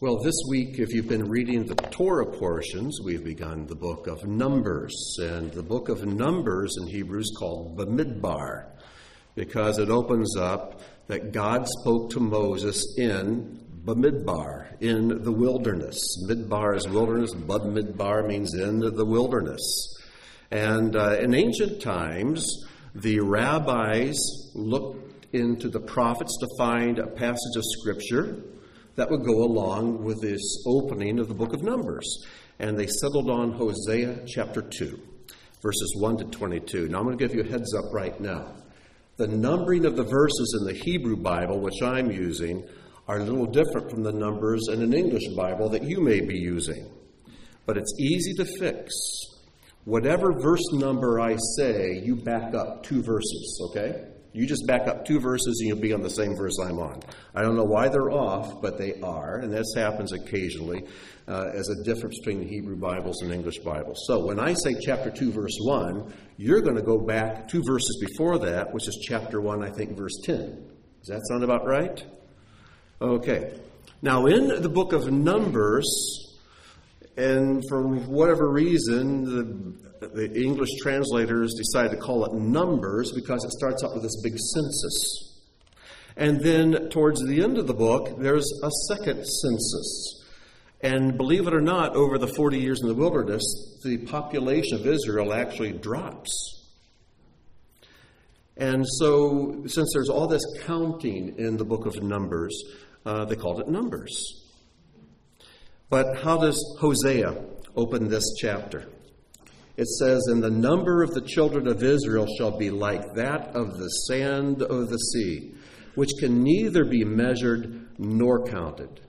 Well, this week, if you've been reading the Torah portions, we've begun the book of Numbers. And the book of Numbers in Hebrew is called Bamidbar, because it opens up that God spoke to Moses in Bamidbar, in the wilderness. Midbar is wilderness. Bamidbar means in the wilderness. And in ancient times, the rabbis looked into the prophets to find a passage of Scripture that would go along with this opening of the book of Numbers. And they settled on Hosea chapter 2, verses 1 to 22. Now I'm going to give you a heads up right now. The numbering of the verses in the Hebrew Bible, which I'm using, are a little different from the numbers in an English Bible that you may be using. But it's easy to fix. Whatever verse number I say, you back up 2 verses, okay? You just back up 2 verses and you'll be on the same verse I'm on. I don't know why they're off, but they are, and this happens occasionally as a difference between the Hebrew Bibles and English Bibles. So when I say chapter 2, verse 1, you're going to go back 2 verses before that, which is chapter 1, I think, verse 10. Does that sound about right? Okay. Now, in the book of Numbers, and for whatever reason, the English translators decided to call it Numbers because it starts out with this big census. And then towards the end of the book, there's a second census. And believe it or not, over the 40 years in the wilderness, the population of Israel actually drops. And so, since there's all this counting in the book of Numbers, they called it Numbers. But how does Hosea open this chapter? It says, "And the number of the children of Israel shall be like that of the sand of the sea, which can neither be measured nor counted."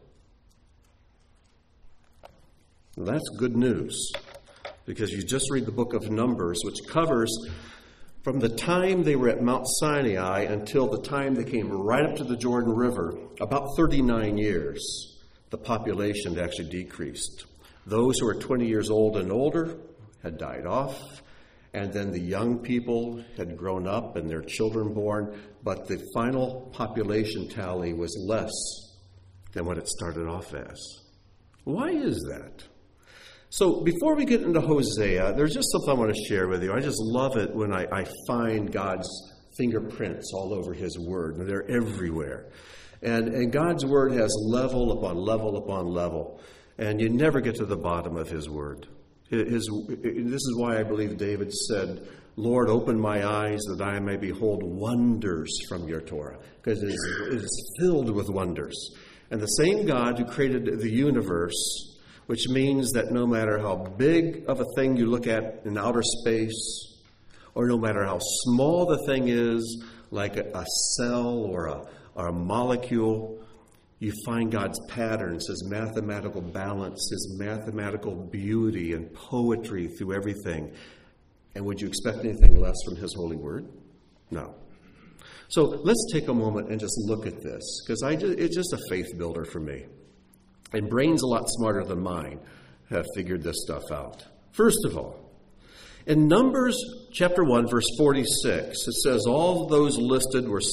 Well, that's good news, because you just read the book of Numbers, which covers from the time they were at Mount Sinai until the time they came right up to the Jordan River, about 39 years. The population actually decreased. Those who were 20 years old and older had died off, and then the young people had grown up and their children born, but the final population tally was less than what it started off as. Why is that? So before we get into Hosea, there's just something I want to share with you. I just love it when I find God's fingerprints all over His Word, and they're everywhere. And God's Word has level upon level upon level. And you never get to the bottom of His Word. This is why I believe David said, "Lord, open my eyes that I may behold wonders from your Torah." Because it is filled with wonders. And the same God who created the universe, which means that no matter how big of a thing you look at in outer space, or no matter how small the thing is, like a cell or a molecule, you find God's patterns, His mathematical balance, His mathematical beauty and poetry through everything. And would you expect anything less from His holy word? No. So let's take a moment and just look at this, because it's just a faith builder for me. And brains a lot smarter than mine have figured this stuff out. First of all, in Numbers chapter 1, verse 46, it says all those listed were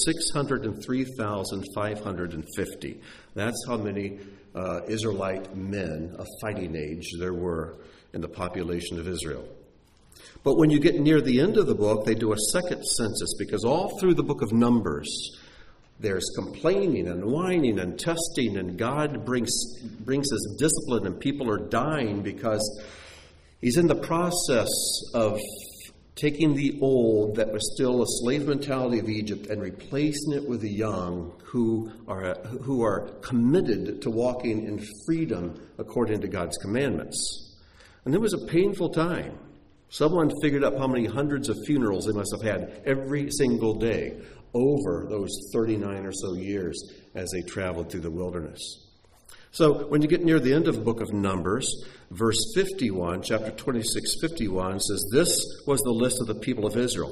603,550. That's how many Israelite men of fighting age there were in the population of Israel. But when you get near the end of the book, they do a second census, because all through the book of Numbers, there's complaining and whining and testing, and God brings His discipline, and people are dying because He's in the process of taking the old that was still a slave mentality of Egypt and replacing it with the young who are committed to walking in freedom according to God's commandments. And it was a painful time. Someone figured out how many hundreds of funerals they must have had every single day over those 39 or so years as they traveled through the wilderness. So when you get near the end of the book of Numbers, verse 51, chapter 26, 51 says, "This was the list of the people of Israel,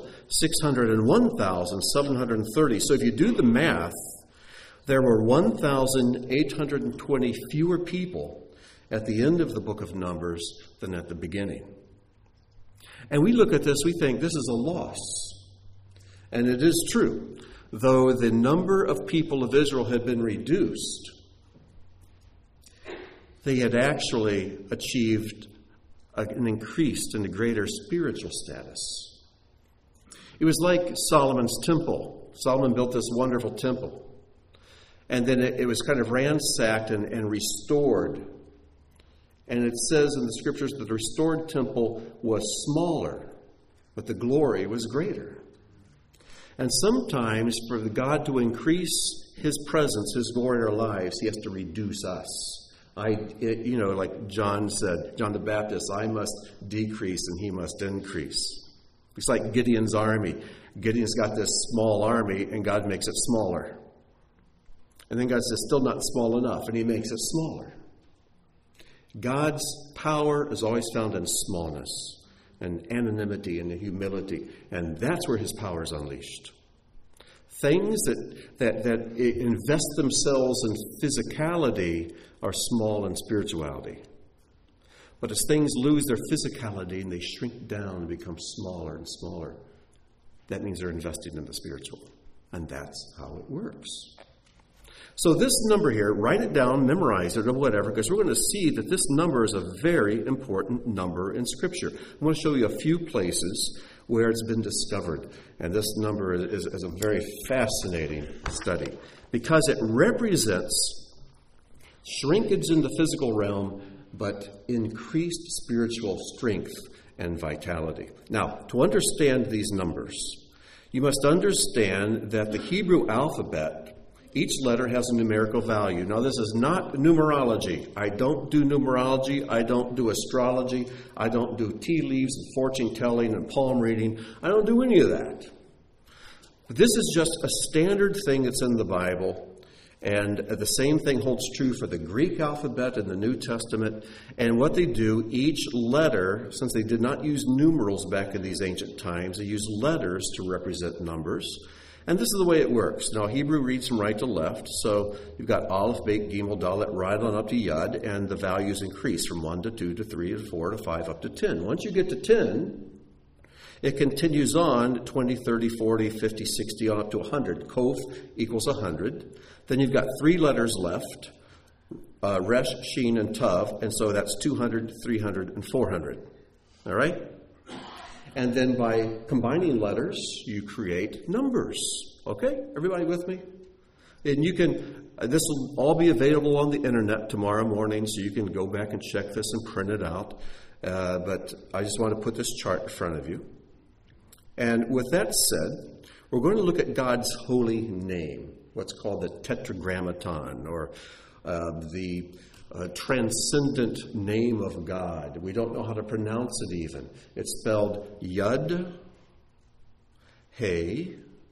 601,730. So if you do the math, there were 1,820 fewer people at the end of the book of Numbers than at the beginning. And we look at this, we think this is a loss. And it is true. Though the number of people of Israel had been reduced, they had actually achieved an increased and a greater spiritual status. It was like Solomon's temple. Solomon built this wonderful temple. And then it was kind of ransacked and restored. And it says in the scriptures that the restored temple was smaller, but the glory was greater. And sometimes for God to increase his presence, his glory in our lives, he has to reduce us. Like John said, John the Baptist, I must decrease and he must increase. It's like Gideon's army. Gideon's got this small army and God makes it smaller. And then God says, still not small enough, and he makes it smaller. God's power is always found in smallness and anonymity and humility, and that's where his power is unleashed. Things that invest themselves in physicality are small in spirituality. But as things lose their physicality and they shrink down and become smaller and smaller, that means they're investing in the spiritual. And that's how it works. So this number here, write it down, memorize it, or whatever, because we're going to see that this number is a very important number in Scripture. I want to show you a few places where it's been discovered. And this number is a very fascinating study because it represents shrinkage in the physical realm, but increased spiritual strength and vitality. Now, to understand these numbers, you must understand that the Hebrew alphabet, each letter has a numerical value. Now, this is not numerology. I don't do numerology. I don't do astrology. I don't do tea leaves and fortune telling and palm reading. I don't do any of that. This is just a standard thing that's in the Bible. And the same thing holds true for the Greek alphabet in the New Testament. And what they do, each letter, since they did not use numerals back in these ancient times, they used letters to represent numbers. And this is the way it works. Now, Hebrew reads from right to left. So you've got Aleph, Bet, Gimel, Dalet, right on up to Yud. And the values increase from 1 to 2 to 3 to 4 to 5 up to 10. Once you get to 10, it continues on 20, 30, 40, 50, 60, on up to 100. Kof equals 100. Then you've got 3 letters left, Resh, Shin, and Tav, and so that's 200, 300, and 400. All right? And then by combining letters, you create numbers. Okay? Everybody with me? And you can, this will all be available on the internet tomorrow morning, so you can go back and check this and print it out. But I just want to put this chart in front of you. And with that said, we're going to look at God's holy name, what's called the Tetragrammaton, or the transcendent name of God. We don't know how to pronounce it even. It's spelled Yud, Hey,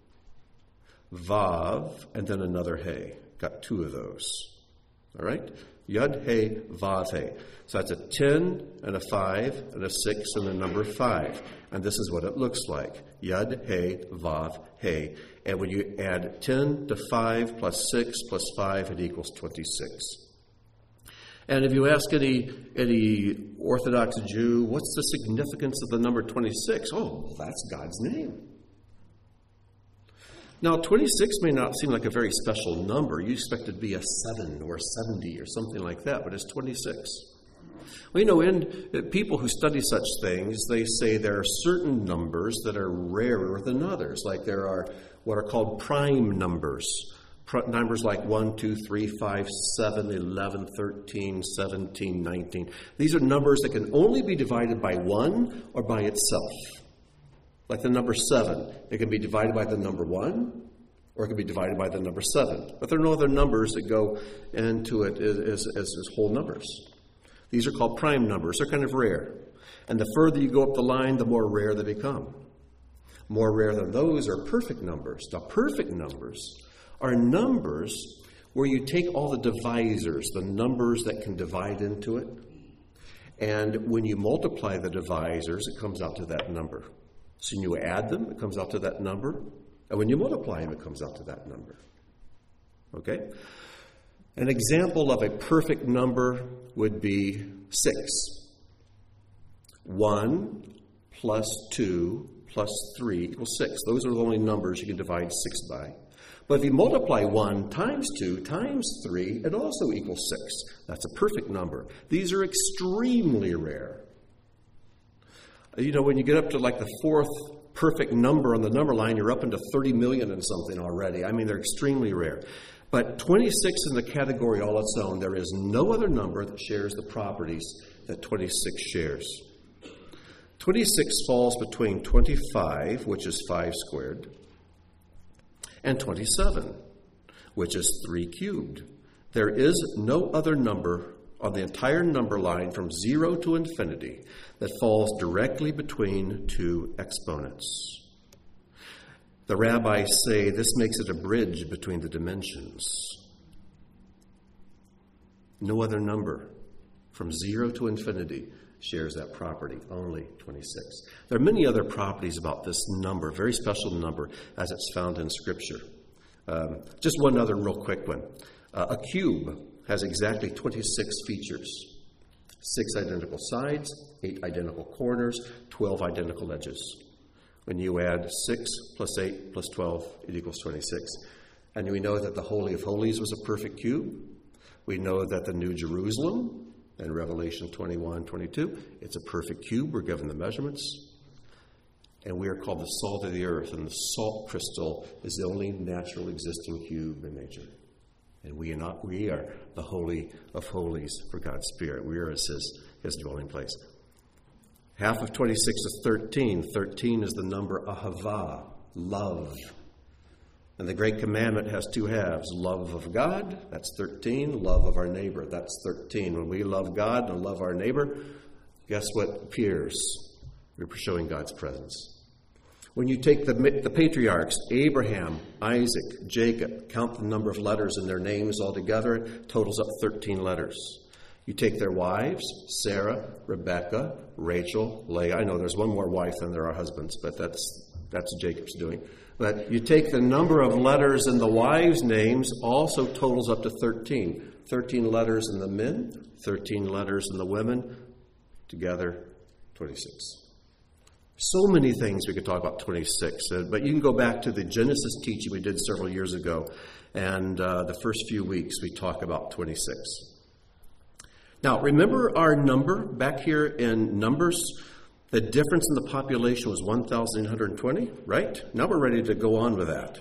Vav, and then another Hey. Got 2 of those. All right? Yud, Hey, Vav, Hey. So that's a 10 and a 5 and a 6 and the number 5. And this is what it looks like. Yud, Hey, Vav, Hey. And when you add 10 to 5 plus 6 plus 5, it equals 26. And if you ask any Orthodox Jew, what's the significance of the number 26? Oh, that's God's name. Now, 26 may not seem like a very special number. You expect it to be a 7 or a 70 or something like that, but it's 26. Well, in people who study such things, they say there are certain numbers that are rarer than others. Like there are what are called prime numbers. Numbers like 1, 2, 3, 5, 7, 11, 13, 17, 19. These are numbers that can only be divided by 1 or by itself. Like the number 7. It can be divided by the number 1 or it can be divided by the number 7. But there are no other numbers that go into it as whole numbers. These are called prime numbers. They're kind of rare. And the further you go up the line, the more rare they become. More rare than those are perfect numbers. Now, perfect numbers are numbers where you take all the divisors, the numbers that can divide into it, and when you multiply the divisors, it comes out to that number. So when you add them, it comes out to that number, and when you multiply them, it comes out to that number. Okay? An example of a perfect number would be 6. 1 plus 2 plus 3 equals 6. Those are the only numbers you can divide 6 by. But if you multiply 1 times 2 times 3, it also equals 6. That's a perfect number. These are extremely rare. You know, when you get up to like the 4th perfect number on the number line, you're up into 30 million and something already. I mean, they're extremely rare. But 26 in the category all its own. There is no other number that shares the properties that 26 shares. 26 falls between 25, which is 5 squared, and 27, which is 3 cubed. There is no other number on the entire number line from 0 to infinity that falls directly between two exponents. The rabbis say this makes it a bridge between the dimensions. No other number from 0 to infinity shares that property, only 26. There are many other properties about this number, very special number as it's found in Scripture. Just one other real quick one. A cube has exactly 26 features. 6 identical sides, 8 identical corners, 12 identical edges. When you add 6 plus 8 plus 12, it equals 26. And we know that the Holy of Holies was a perfect cube. We know that the New Jerusalem, in Revelation 21, 22, it's a perfect cube. We're given the measurements. And we are called the salt of the earth, and the salt crystal is the only natural existing cube in nature. And we are the Holy of Holies for God's Spirit. We are his dwelling place. Half of 26 is 13. 13 is the number Ahava, love. And the Great Commandment has 2 halves. Love of God, that's 13. Love of our neighbor, that's 13. When we love God and love our neighbor, guess what appears? We're showing God's presence. When you take the patriarchs, Abraham, Isaac, Jacob, count the number of letters in their names altogether, it totals up 13 letters. You take their wives, Sarah, Rebecca, Rachel, Leah. I know there's one more wife than there are husbands, but that's Jacob's doing. But you take the number of letters in the wives' names, also totals up to 13. 13 letters in the men, 13 letters in the women, together 26. So many things we could talk about 26, but you can go back to the Genesis teaching we did several years ago, and the first few weeks we talk about 26. Now, remember our number back here in Numbers? The difference in the population was 1,820, right? Now we're ready to go on with that.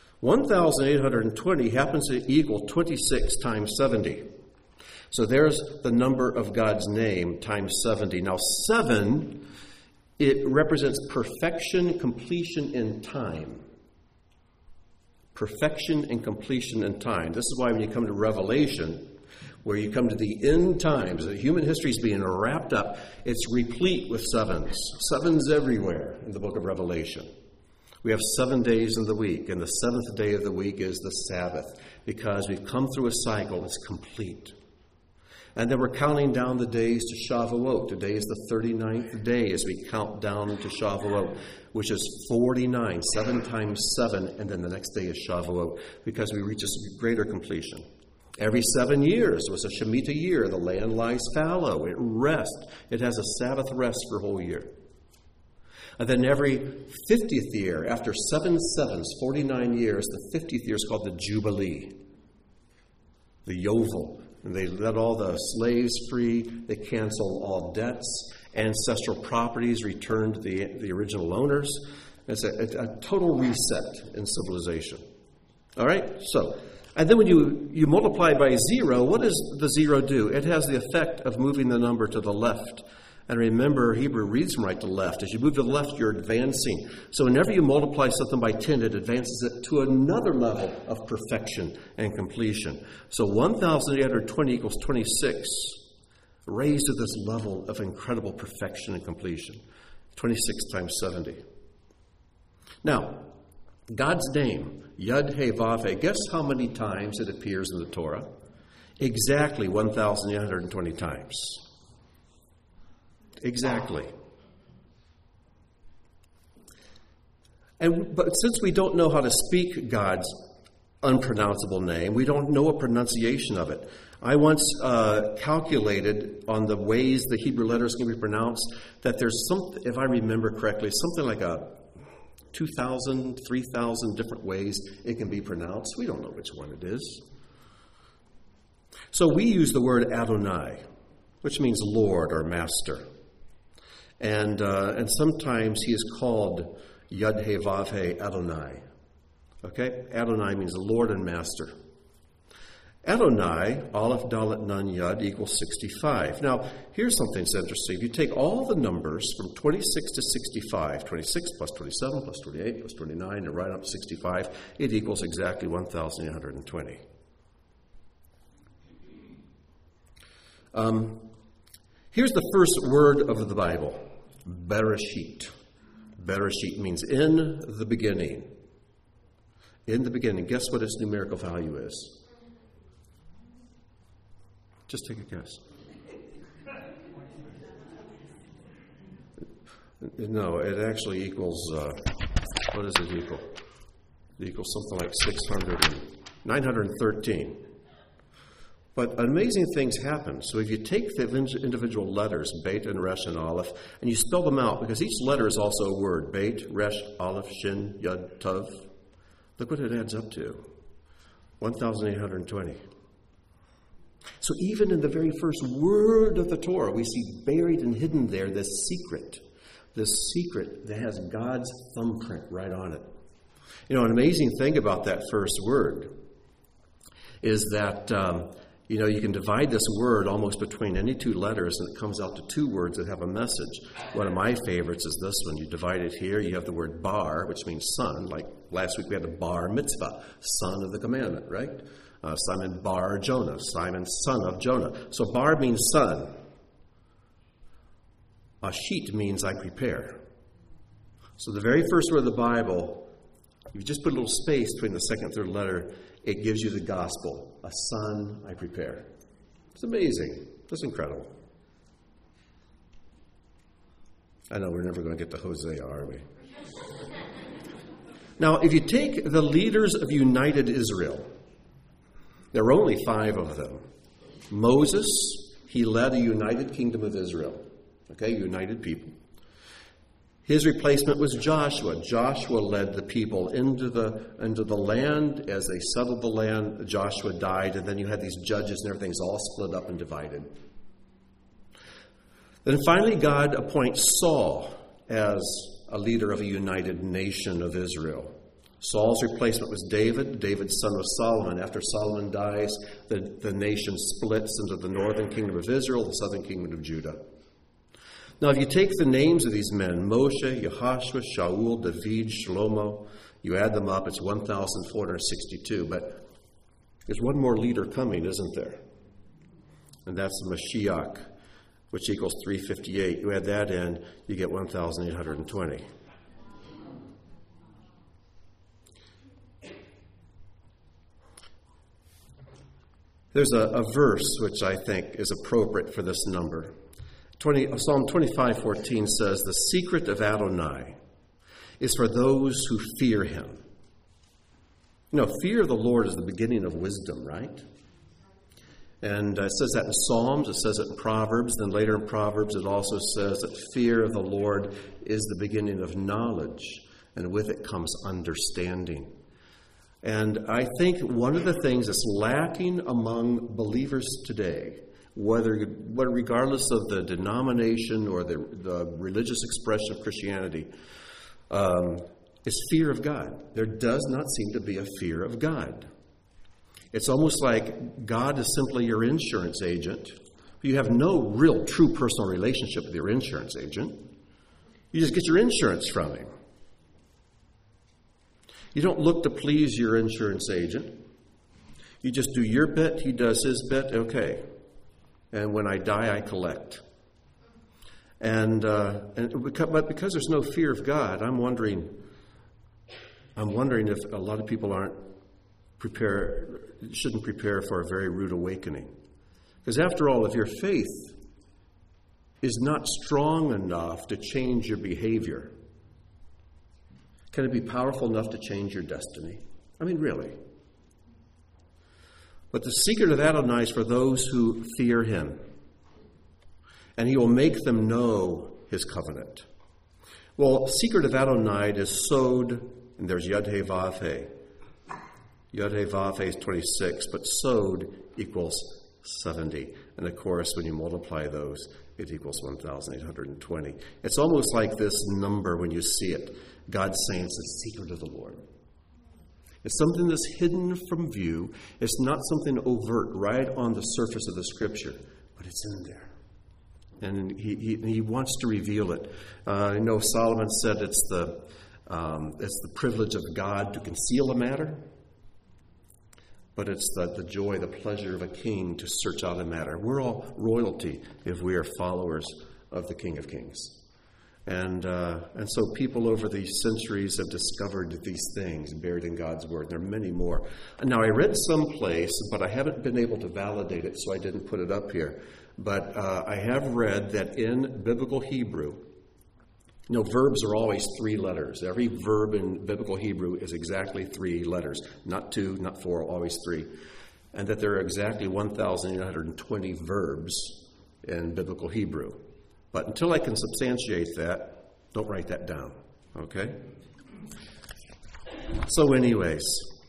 1,820 happens to equal 26 times 70. So there's the number of God's name times 70. Now 7, it represents perfection, completion in time. Perfection and completion in time. This is why when you come to Revelation, where you come to the end times, the human history is being wrapped up, it's replete with sevens. Sevens everywhere in the book of Revelation. We have 7 days in the week, and the 7th day of the week is the Sabbath, because we've come through a cycle that's complete. And then we're counting down the days to Shavuot. Today is the 39th day as we count down to Shavuot, which is 49, 7 times 7, and then the next day is Shavuot, because we reach a greater completion. Every 7 years was a Shemitah year. The land lies fallow. It rests. It has a Sabbath rest for a whole year. And then every 50th year, after 7 sevens, 49 years, the 50th year is called the Jubilee, the Yovel. And they let all the slaves free. They cancel all debts. Ancestral properties returned to the original owners. It's a total reset in civilization. All right? So, and then when you multiply by 0, what does the 0 do? It has the effect of moving the number to the left. And remember, Hebrew reads from right to left. As you move to the left, you're advancing. So whenever you multiply something by 10, it advances it to another level of perfection and completion. So 1,820 equals 26, raised to this level of incredible perfection and completion. 26 times 70. Now, God's name, Yud He Vav He, guess how many times it appears in the Torah? Exactly 1,820 times. Exactly. But since we don't know how to speak God's unpronounceable name, we don't know a pronunciation of it. I once calculated on the ways the Hebrew letters can be pronounced that there's something, if I remember correctly, something like 2,000, 3,000 different ways it can be pronounced. We don't know which one it is. So we use the word Adonai, which means Lord or Master. And sometimes he is called Yud-Heh-Vav-Heh Adonai. Okay? Adonai means Lord and Master. Adonai, Aleph, Dalet, Nun, Yud, equals 65. Now, here's something that's interesting. If you take all the numbers from 26 to 65, 26 plus 27 plus 28 plus 29, and right up to 65, it equals exactly 1,820. Here's the first word of the Bible, Bereshit. Bereshit means in the beginning. In the beginning. Guess what its numerical value is? Just take a guess. No, it actually equals, what does it equal? It equals something like 913. But amazing things happen. So if you take the individual letters, Beit and Resh and Aleph, and you spell them out, because each letter is also a word, Beit, Resh, Aleph, Shin, Yud, Tav, look what it adds up to, 1,820. So even in the very first word of the Torah, we see buried and hidden there this secret that has God's thumbprint right on it. You know, an amazing thing about that first word is that, you can divide this word almost between any two letters, and it comes out to two words that have a message. One of my favorites is this one. You divide it here, you have the word bar, which means son. Like last week we had the bar mitzvah, son of the commandment, right? Simon bar Jonah, Simon son of Jonah. So bar means son. Ashit means I prepare. So the very first word of the Bible, you just put a little space between the second and third letter, it gives you the gospel. A son I prepare. It's amazing. It's incredible. I know we're never going to get to Hosea, are we? Now, if you take the leaders of United Israel, there were only 5 of them. Moses, he led a united kingdom of Israel. Okay, united people. His replacement was Joshua. Joshua led the people into the land. As they settled the land, Joshua died, and then you had these judges and everything's all split up and divided. Then finally God appoints Saul as a leader of a united nation of Israel. Saul's replacement was David, David's son of Solomon. After Solomon dies, the nation splits into the northern kingdom of Israel, the southern kingdom of Judah. Now, if you take the names of these men, Moshe, Yehoshua, Shaul, David, Shlomo, you add them up, it's 1,462. But there's one more leader coming, isn't there? And that's the Mashiach, which equals 358. You add that in, you get 1,820. There's a verse which I think is appropriate for this number. Psalm 25:14 says, "The secret of Adonai is for those who fear him." You know, fear of the Lord is the beginning of wisdom, right? And it says that in Psalms, it says it in Proverbs, then later in Proverbs it also says that fear of the Lord is the beginning of knowledge, and with it comes understanding. And I think one of the things that's lacking among believers today, whether regardless of the denomination or the religious expression of Christianity, is fear of God. There does not seem to be a fear of God. It's almost like God is simply your insurance agent. You have no real true personal relationship with your insurance agent. You just get your insurance from him. You don't look to please your insurance agent. You just do your bit, he does his bit, okay. And when I die, I collect. But because there's no fear of God, I'm wondering if a lot of people shouldn't prepare for a very rude awakening. Because after all, if your faith is not strong enough to change your behavior, can it be powerful enough to change your destiny? I mean, really. But the secret of Adonai is for those who fear him. And he will make them know his covenant. Well, secret of Adonai is Sod, and there's Yud-Heh Vav-Heh. Yod-Heh Vav-Heh is 26, but Sod equals 70. And of course, when you multiply those, it equals 1,820. It's almost like this number when you see it. God's saying it's the secret of the Lord. It's something that's hidden from view. It's not something overt right on the surface of the Scripture, but it's in there. And he wants to reveal it. Solomon said it's the privilege of God to conceal a matter, but it's the joy, the pleasure of a king to search out a matter. We're all royalty if we are followers of the King of Kings. And so people over the centuries have discovered these things buried in God's Word. There are many more. Now, I read someplace, but I haven't been able to validate it, so I didn't put it up here. But I have read that in biblical Hebrew, verbs are always 3 letters. Every verb in biblical Hebrew is exactly 3 letters. Not 2, not 4, always 3. And that there are exactly 1,820 verbs in biblical Hebrew. But until I can substantiate that, don't write that down, okay? So anyways,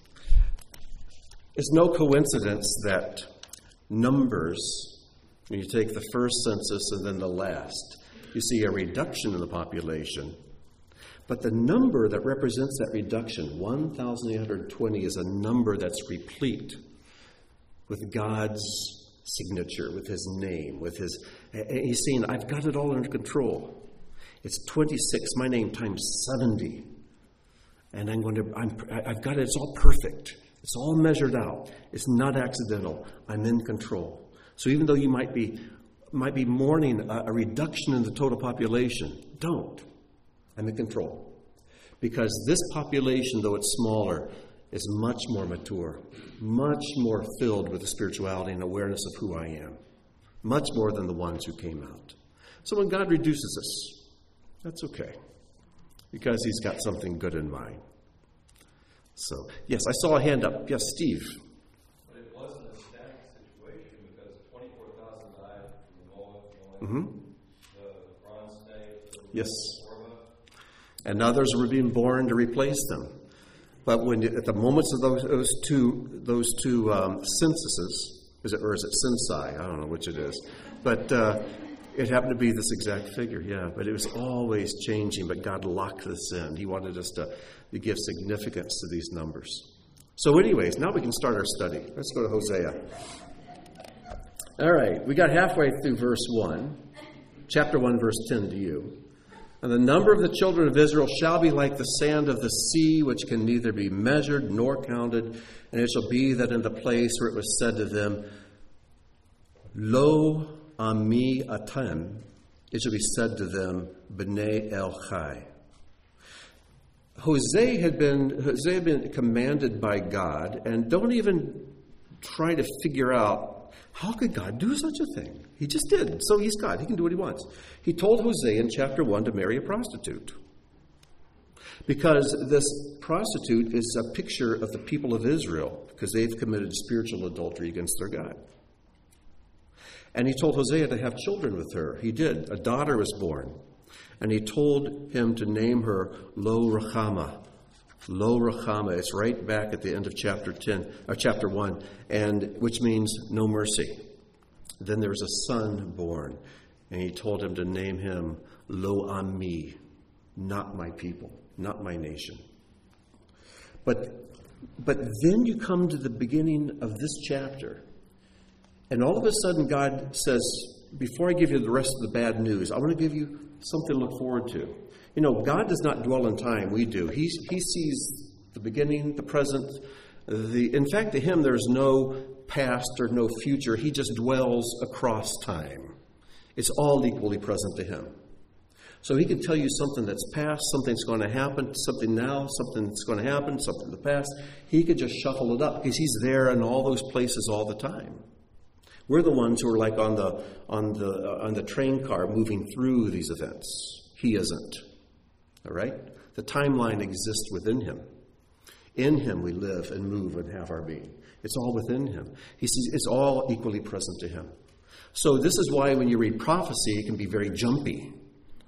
it's no coincidence that Numbers, when you take the first census and then the last, you see a reduction in the population. But the number that represents that reduction, 1,820, is a number that's replete with God's signature, with his name, with his... He's saying, I've got it all under control. It's 26, my name, times 70. And I've got it, it's all perfect. It's all measured out. It's not accidental. I'm in control. So even though you might be mourning a reduction in the total population, don't. I'm in control. Because this population, though it's smaller, is much more mature, much more filled with the spirituality and awareness of who I am, much more than the ones who came out. So when God reduces us, that's okay, because he's got something good in mind. So, yes, I saw a hand up. Yes, Steve. But it wasn't a static situation because 24,000 died from Mm-hmm. the bronze snake. Yes. And others were being born to replace them. But at the moments of those two censuses, is it Sensai? I don't know which it is. But it happened to be this exact figure, yeah. But it was always changing, but God locked this in. He wanted us to give significance to these numbers. So anyways, now we can start our study. Let's go to Hosea. All right, we got halfway through verse 1. Chapter 1, verse 10 to you. And the number of the children of Israel shall be like the sand of the sea, which can neither be measured nor counted. And it shall be that in the place where it was said to them, Lo ami atem, it shall be said to them, B'nai El Chai. Hosea had been commanded by God, and don't even try to figure out, how could God do such a thing? He just did. So he's God. He can do what he wants. He told Hosea in chapter 1 to marry a prostitute. Because this prostitute is a picture of the people of Israel, because they've committed spiritual adultery against their God. And he told Hosea to have children with her. He did. A daughter was born. And he told him to name her Lo Ruhamah. Lo Ruhamah. It's right back at the end of chapter 1, and which means no mercy. Then there was a son born, and he told him to name him Lo Ami, not my people, not my nation. But then you come to the beginning of this chapter, and all of a sudden God says, before I give you the rest of the bad news, I want to give you something to look forward to. You know, God does not dwell in time. We do. He sees the beginning, the present. In fact, to him, there's no past or no future. He just dwells across time. It's all equally present to him. So he can tell you something that's past, something's going to happen, something now, something that's going to happen, something in the past. He could just shuffle it up because he's there in all those places all the time. We're the ones who are like on the train car moving through these events. He isn't. All right? The timeline exists within him. In him we live and move and have our being. It's all within him. He sees it's all equally present to him. So this is why when you read prophecy, it can be very jumpy.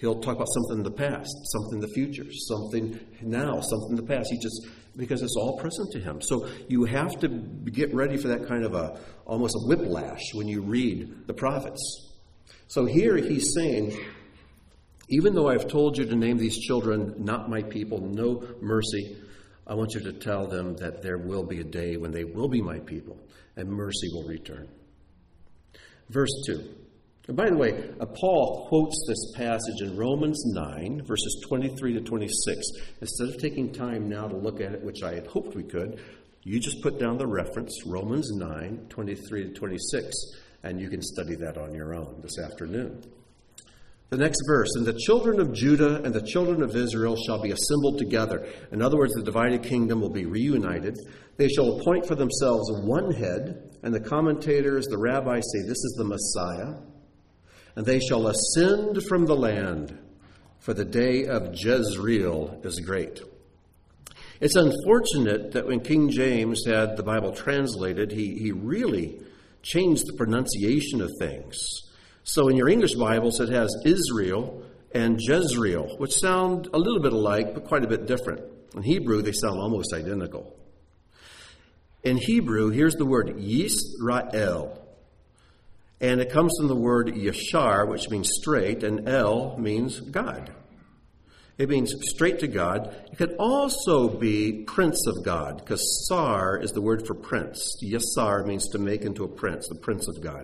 He'll talk about something in the past, something in the future, something now, something in the past. Because it's all present to him. So you have to get ready for that kind of almost a whiplash when you read the prophets. So here he's saying, even though I've told you to name these children not my people, no mercy, I want you to tell them that there will be a day when they will be my people and mercy will return. Verse 2. And by the way, Paul quotes this passage in Romans 9, verses 23 to 26. Instead of taking time now to look at it, which I had hoped we could, you just put down the reference, Romans 9, 23 to 26, and you can study that on your own this afternoon. The next verse, and the children of Judah and the children of Israel shall be assembled together. In other words, the divided kingdom will be reunited. They shall appoint for themselves one head, and the commentators, the rabbis say this is the Messiah. And they shall ascend from the land, for the day of Jezreel is great. It's unfortunate that when King James had the Bible translated, he really changed the pronunciation of things. So in your English Bibles, it has Israel and Jezreel, which sound a little bit alike, but quite a bit different. In Hebrew, they sound almost identical. In Hebrew, here's the word Yisrael. And it comes from the word Yashar, which means straight, and El means God. It means straight to God. It could also be prince of God, because Sar is the word for prince. Yasar means to make into a prince, the prince of God.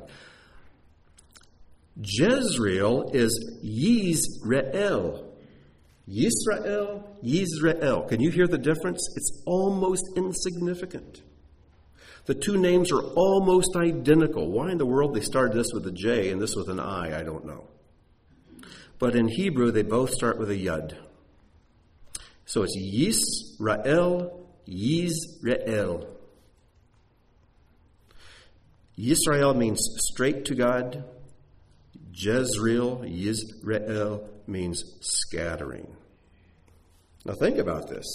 Jezreel is Yisrael. Yisrael, Yisrael. Can you hear the difference? It's almost insignificant. The two names are almost identical. Why in the world they started this with a J and this with an I don't know. But in Hebrew, they both start with a Yud. So it's Yisrael, Yisrael. Yisrael means straight to God. Jezreel, Yisrael, means scattering. Now think about this.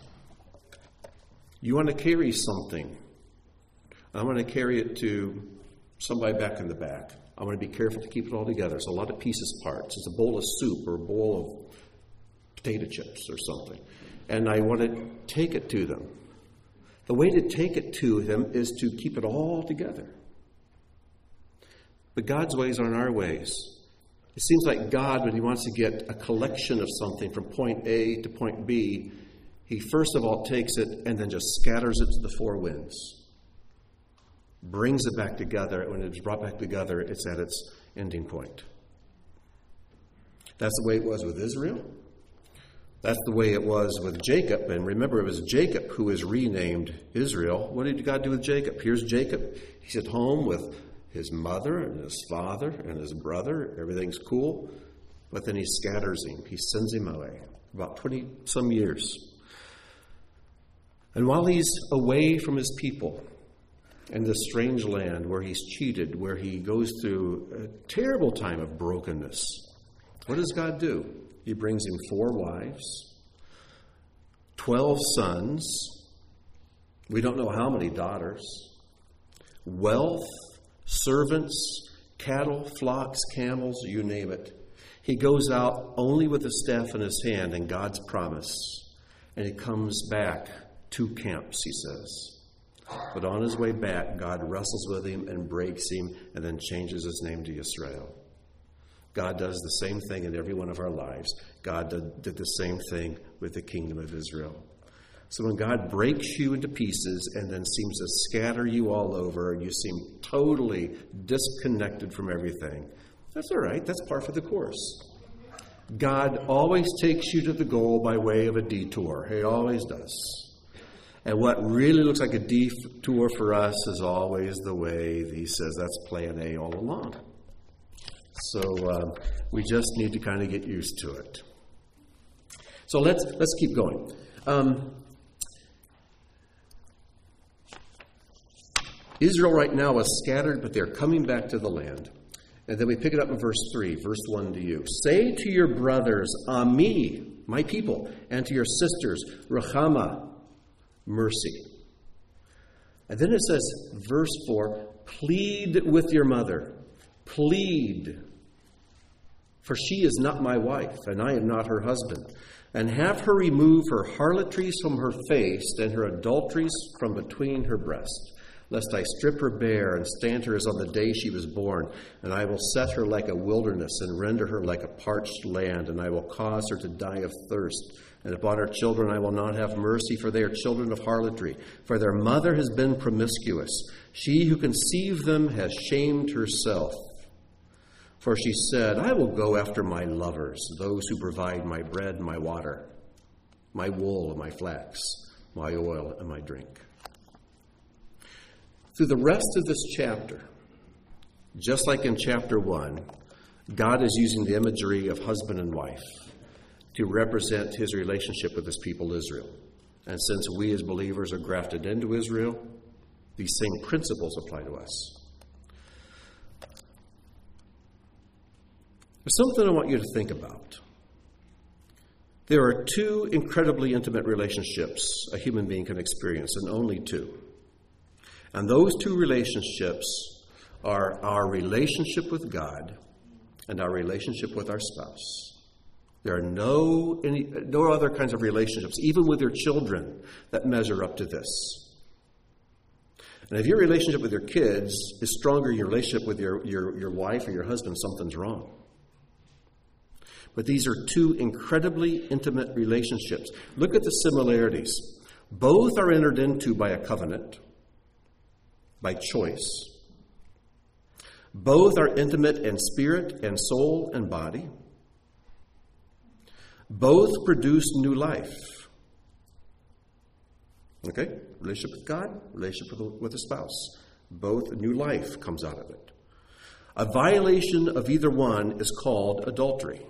You want to carry something. I want to carry it to somebody back in the back. I want to be careful to keep it all together. It's a lot of pieces, parts. It's a bowl of soup or a bowl of potato chips or something. And I want to take it to them. The way to take it to them is to keep it all together. But God's ways aren't our ways. It seems like God, when he wants to get a collection of something from point A to point B, he first of all takes it and then just scatters it to the four winds. Brings it back together. When it's brought back together, it's at its ending point. That's the way it was with Israel. That's the way it was with Jacob. And remember, it was Jacob who was renamed Israel. What did God do with Jacob? Here's Jacob. He's at home with his mother and his father and his brother. Everything's cool. But then he scatters him. He sends him away. About 20-some years. And while he's away from his people, in this strange land where he's cheated, where he goes through a terrible time of brokenness, what does God do? He brings him 4 wives, 12 sons, we don't know how many daughters, wealth, servants, cattle, flocks, camels, you name it. He goes out only with a staff in his hand and God's promise, and he comes back 2 camps, he says. But on his way back, God wrestles with him and breaks him and then changes his name to Israel. God does the same thing in every one of our lives. God did the same thing with the kingdom of Israel. So when God breaks you into pieces and then seems to scatter you all over and you seem totally disconnected from everything, that's all right. That's par for the course. God always takes you to the goal by way of a detour. He always does. And what really looks like a detour for us is always the way he says that's plan A all along. So we just need to kind of get used to it. So let's keep going. Israel right now is scattered, but they're coming back to the land. And then we pick it up in verse 3, verse 1 to you. Say to your brothers, Ami, my people, and to your sisters, Rachama, mercy. And then it says, verse 4, plead with your mother. Plead. For she is not my wife, and I am not her husband. And have her remove her harlotries from her face, and her adulteries from between her breasts, lest I strip her bare, and stand her as on the day she was born. And I will set her like a wilderness, and render her like a parched land, and I will cause her to die of thirst. And upon her children I will not have mercy, for they are children of harlotry. For their mother has been promiscuous. She who conceived them has shamed herself. For she said, I will go after my lovers, those who provide my bread and my water, my wool and my flax, my oil and my drink. Through the rest of this chapter, just like in chapter 1, God is using the imagery of husband and wife to represent his relationship with his people Israel. And since we as believers are grafted into Israel, these same principles apply to us. There's something I want you to think about. There are two incredibly intimate relationships a human being can experience, and only two. And those two relationships are our relationship with God and our relationship with our spouse. There are no other kinds of relationships, even with your children, that measure up to this. And if your relationship with your kids is stronger than your relationship with your wife or your husband, something's wrong. But these are two incredibly intimate relationships. Look at the similarities. Both are entered into by a covenant, by choice. Both are intimate in spirit and soul and body. Both produce new life. Okay? Relationship with God, relationship with a spouse. Both, new life comes out of it. A violation of either one is called adultery.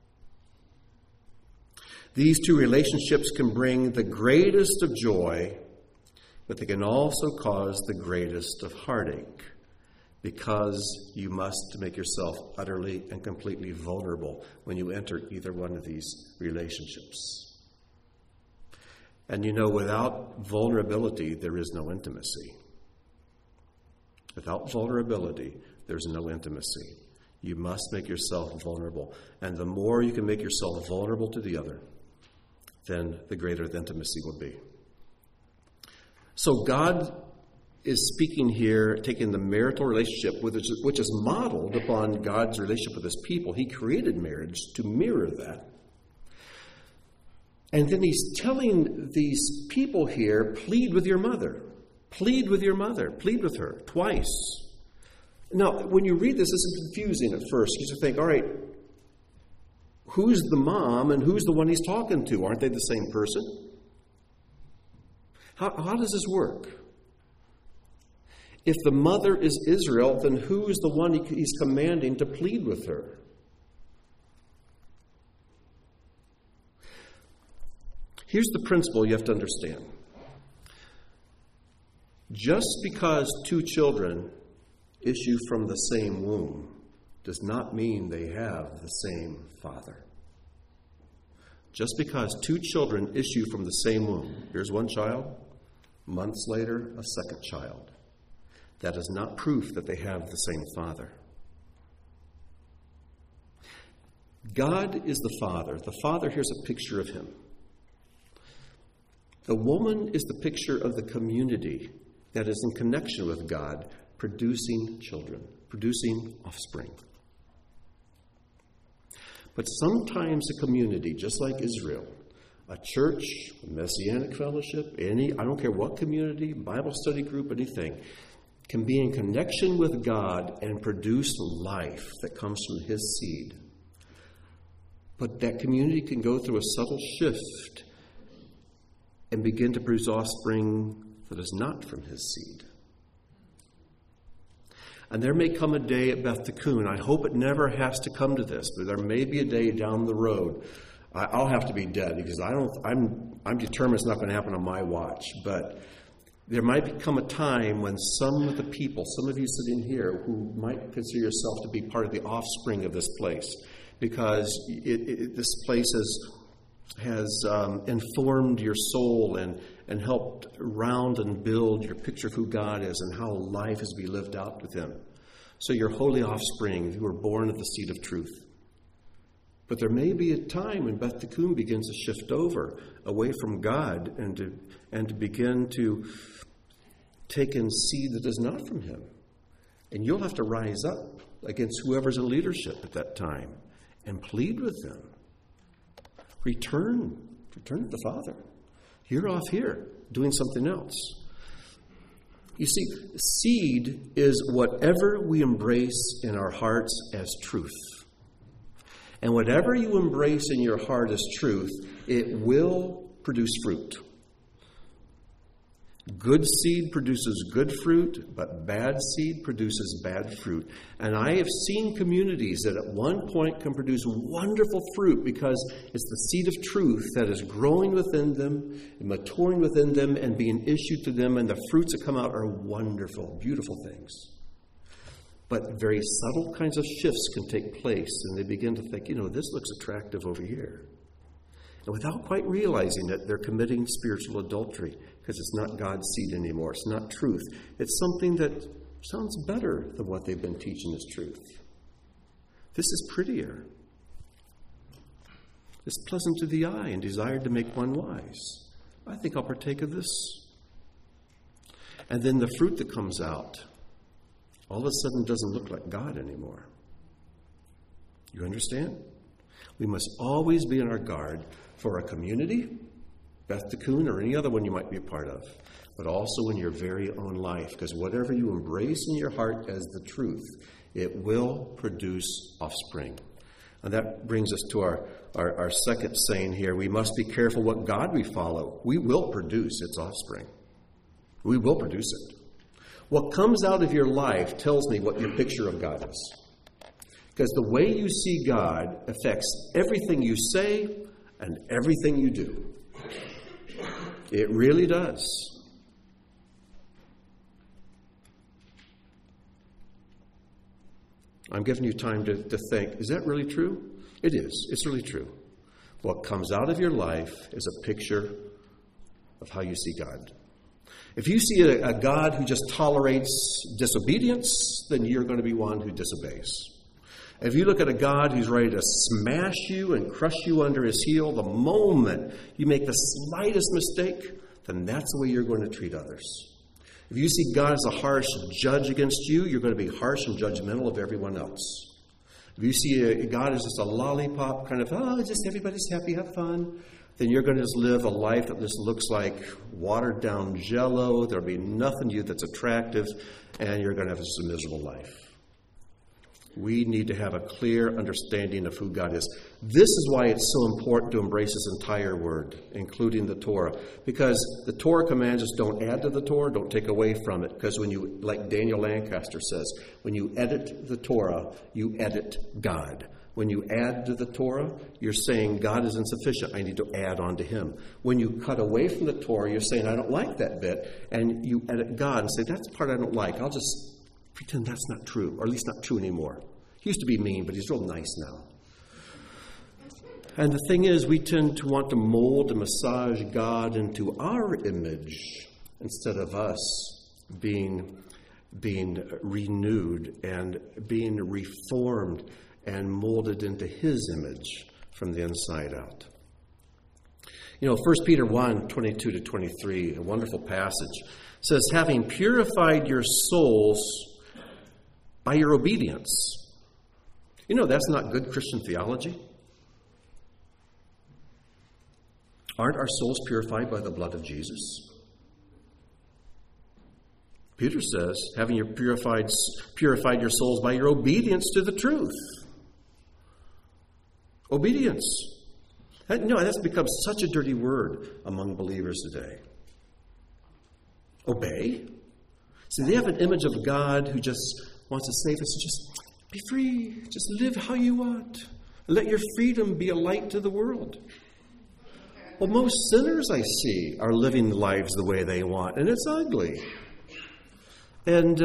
These two relationships can bring the greatest of joy, but they can also cause the greatest of heartache, because you must make yourself utterly and completely vulnerable when you enter either one of these relationships. And you know, without vulnerability, there is no intimacy. Without vulnerability, there's no intimacy. You must make yourself vulnerable. And the more you can make yourself vulnerable to the other, then the greater the intimacy will be. So God is speaking here, taking the marital relationship, which is modeled upon God's relationship with his people. He created marriage to mirror that. And then he's telling these people here, plead with your mother. Plead with your mother. Plead with her twice. Now, when you read this is confusing at first. You just think, all right, who's the mom and who's the one he's talking to? Aren't they the same person? How does this work? If the mother is Israel, then who is the one he's commanding to plead with her? Here's the principle you have to understand. Just because two children issue from the same womb does not mean they have the same father. Just because two children issue from the same womb, here's one child, months later, a second child, that is not proof that they have the same father. God is the father. The father here's a picture of him. The woman is the picture of the community that is in connection with God, producing children, producing offspring. But sometimes a community, just like Israel, a church, a Messianic fellowship, I don't care what community, Bible study group, anything, can be in connection with God and produce life that comes from his seed. But that community can go through a subtle shift and begin to produce offspring that is not from his seed. And there may come a day at Beth Tikkun, I hope it never has to come to this, but there may be a day down the road. I'll have to be dead because I'm determined it's not going to happen on my watch. But there might come a time when some of the people, some of you sitting here, who might consider yourself to be part of the offspring of this place, because this place has informed your soul and helped round and build your picture of who God is and how life is to be lived out with him. So your holy offspring who are born of the seed of truth. But there may be a time when Beth Tikkun begins to shift over away from God and to begin to take in seed that is not from him. And you'll have to rise up against whoever's in leadership at that time and plead with them. Return to the Father. You're off here doing something else. You see, seed is whatever we embrace in our hearts as truth. And whatever you embrace in your heart as truth, it will produce fruit. Good seed produces good fruit, but bad seed produces bad fruit. And I have seen communities that at one point can produce wonderful fruit because it's the seed of truth that is growing within them, maturing within them, and being issued to them, and the fruits that come out are wonderful, beautiful things. But very subtle kinds of shifts can take place, and they begin to think, this looks attractive over here. And without quite realizing it, they're committing spiritual adultery because it's not God's seed anymore. It's not truth. It's something that sounds better than what they've been teaching as truth. This is prettier. It's pleasant to the eye and desired to make one wise. I think I'll partake of this. And then the fruit that comes out all of a sudden doesn't look like God anymore. You understand? We must always be on our guard for a community, Beth Tikkun, or any other one you might be a part of, but also in your very own life, because whatever you embrace in your heart as the truth, it will produce offspring. And that brings us to our second saying here. We must be careful what God we follow. We will produce its offspring. We will produce it. What comes out of your life tells me what your picture of God is. Because the way you see God affects everything you say and everything you do. It really does. I'm giving you time to think, is that really true? It is. It's really true. What comes out of your life is a picture of how you see God. If you see a God who just tolerates disobedience, then you're going to be one who disobeys. If you look at a God who's ready to smash you and crush you under his heel the moment you make the slightest mistake, then that's the way you're going to treat others. If you see God as a harsh judge against you, you're going to be harsh and judgmental of everyone else. If you see God as just a lollipop, kind of, just everybody's happy, have fun, then you're going to just live a life that just looks like watered down Jell-O. There'll be nothing to you that's attractive, and you're going to have just a miserable life. We need to have a clear understanding of who God is. This is why it's so important to embrace his entire word, including the Torah. Because the Torah commands us don't add to the Torah, don't take away from it. Because when you, like Daniel Lancaster says, when you edit the Torah, you edit God. When you add to the Torah, you're saying God is insufficient. I need to add on to him. When you cut away from the Torah, you're saying I don't like that bit. And you edit God and say that's the part I don't like. I'll just pretend that's not true, or at least not true anymore. He used to be mean, but he's real nice now. And the thing is, we tend to want to mold and massage God into our image instead of us being renewed and being reformed and molded into his image from the inside out. 1 Peter 1, 22 to 23, a wonderful passage, says, having purified your souls by your obedience. That's not good Christian theology. Aren't our souls purified by the blood of Jesus? Peter says, having you purified your souls by your obedience to the truth. Obedience. That's become such a dirty word among believers today. Obey. See, they have an image of God who just wants to save us. Just be free. Just live how you want. Let your freedom be a light to the world. Well, most sinners I see are living lives the way they want, and it's ugly. And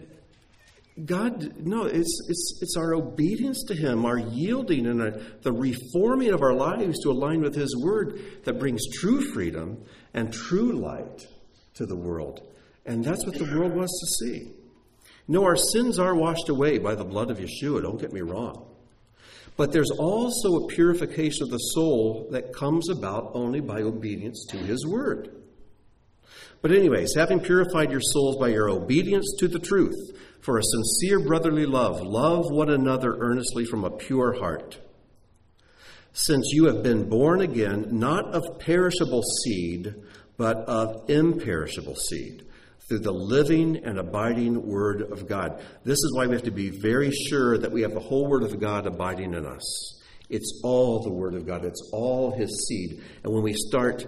it's our obedience to him, our yielding, and the reforming of our lives to align with his word that brings true freedom and true light to the world. And that's what the world wants to see. Our sins are washed away by the blood of Yeshua, don't get me wrong. But there's also a purification of the soul that comes about only by obedience to his word. But anyways, having purified your souls by your obedience to the truth, for a sincere brotherly love, love one another earnestly from a pure heart. Since you have been born again, not of perishable seed, but of imperishable seed, through the living and abiding Word of God. This is why we have to be very sure that we have the whole Word of God abiding in us. It's all the Word of God. It's all his seed. And when we start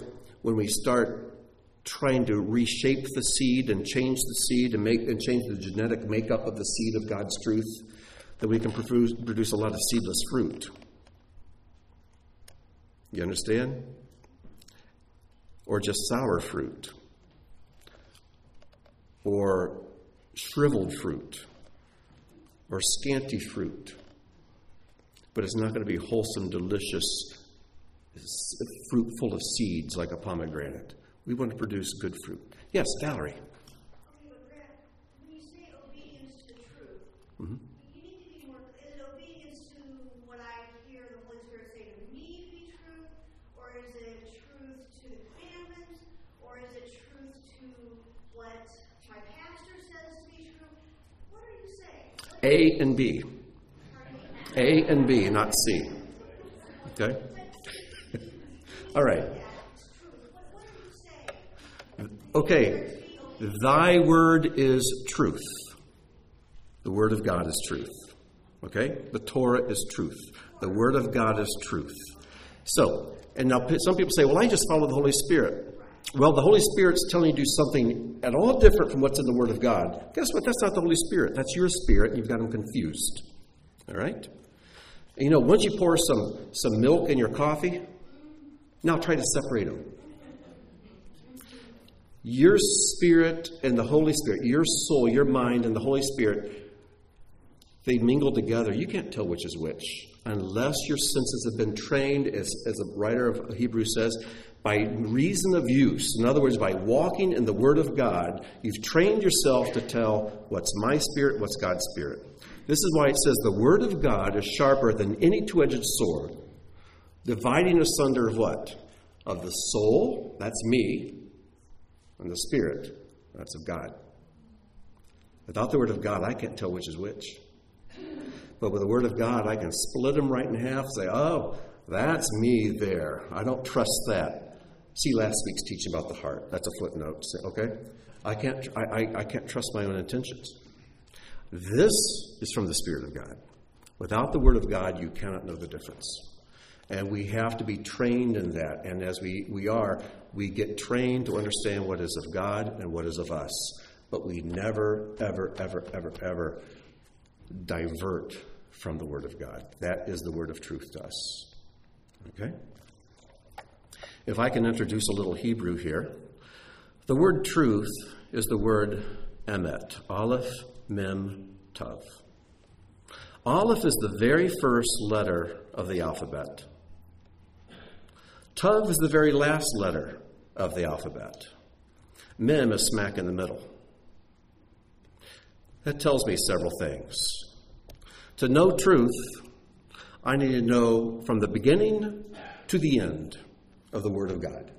trying to reshape the seed and change the seed and change the genetic makeup of the seed of God's truth, then we can produce a lot of seedless fruit. You understand? Or just sour fruit. Or shriveled fruit. Or scanty fruit. But it's not going to be wholesome, delicious fruit full of seeds like a pomegranate. We want to produce good fruit. Yes, Valerie. Okay, but Grant, when you say obedience to the truth, Mm-hmm. you need to be more. Is it obedience to what I hear the Holy Spirit say to me to be truth, or is it truth to the commandments, or is it truth to what my pastor says to be true? What are you saying? A and B. A and B, not C. Okay? All right. What are you saying? Okay. Thy word is truth. The word of God is truth. Okay? The Torah is truth. The word of God is truth. So, and now some people say, well, I just follow the Holy Spirit. Well, the Holy Spirit's telling you to do something at all different from what's in the Word of God. Guess what? That's not the Holy Spirit. That's your spirit, and you've got them confused. All right? And you know, once you pour some milk in your coffee, now try to separate them. Your spirit and the Holy Spirit, your soul, your mind and the Holy Spirit, they mingle together. You can't tell which is which unless your senses have been trained, as the writer of Hebrews says, by reason of use. In other words, by walking in the Word of God, you've trained yourself to tell what's my spirit, what's God's spirit. This is why it says the Word of God is sharper than any two-edged sword, dividing asunder of what? Of the soul, that's me, and the spirit, that's of God. Without the Word of God, I can't tell which is which. But with the Word of God, I can split them right in half and say, oh, that's me there. I don't trust that. See last week's teaching about the heart. That's a footnote. Okay? I can't trust my own intentions. This is from the Spirit of God. Without the Word of God, you cannot know the difference. And we have to be trained in that. And as we get trained to understand what is of God and what is of us. But we never, ever, ever, ever, ever divert from the Word of God. That is the word of truth to us. Okay? If I can introduce a little Hebrew here. The word truth is the word emet. Aleph, mem, tav. Aleph is the very first letter of the alphabet. Tav is the very last letter of the alphabet. Mem is smack in the middle. That tells me several things. To know truth, I need to know from the beginning to the end of the Word of God.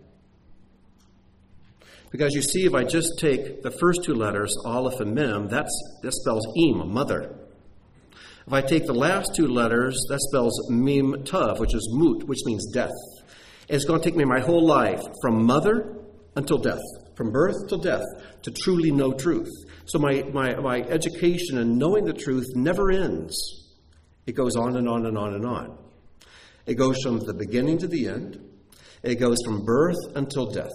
Because you see, if I just take the first two letters, Aleph and Mem, that spells Im, mother. If I take the last two letters, that spells Mim Tav, which is Mut, which means death. And it's going to take me my whole life, from mother until death, from birth till death, to truly know truth. So my education in knowing the truth never ends. It goes on and on and on and on. It goes from the beginning to the end. It goes from birth until death.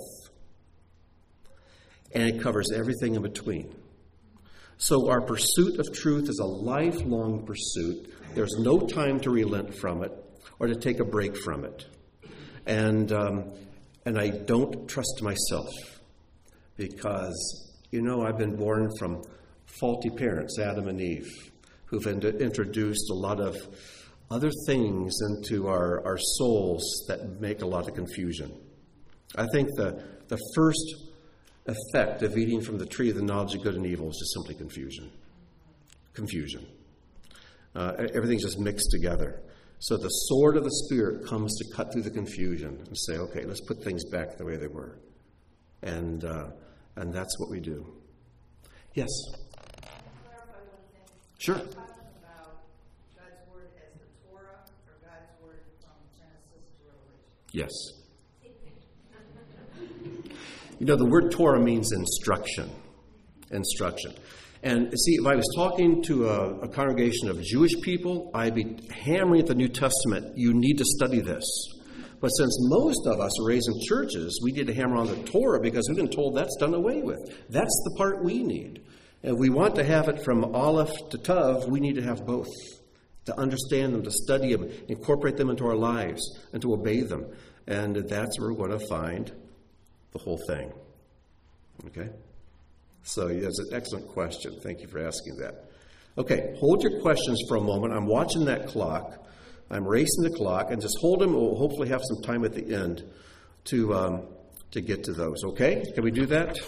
And it covers everything in between. So our pursuit of truth is a lifelong pursuit. There's no time to relent from it or to take a break from it. And I don't trust myself because, I've been born from faulty parents, Adam and Eve, who've introduced a lot of other things into our souls that make a lot of confusion. I think the first effect of eating from the tree of the knowledge of good and evil is just simply confusion. Everything's just mixed together. So the sword of the Spirit comes to cut through the confusion and say, okay, let's put things back the way they were. And that's what we do. Yes? Clarify one thing. Sure. You're talking about God's Word as the Torah or God's Word from Genesis to Revelation? Yes. The word Torah means instruction. Instruction. And see, if I was talking to a congregation of Jewish people, I'd be hammering at the New Testament, you need to study this. But since most of us are raised in churches, we need to hammer on the Torah because we've been told that's done away with. That's the part we need. And if we want to have it from Aleph to Tav, we need to have both. To understand them, to study them, incorporate them into our lives, and to obey them. And that's where we're going to find the whole thing. Okay? So that's an excellent question. Thank you for asking that. Okay, hold your questions for a moment. I'm watching that clock. I'm racing the clock, and just hold them. We'll hopefully have some time at the end to get to those. Okay? Can we do that?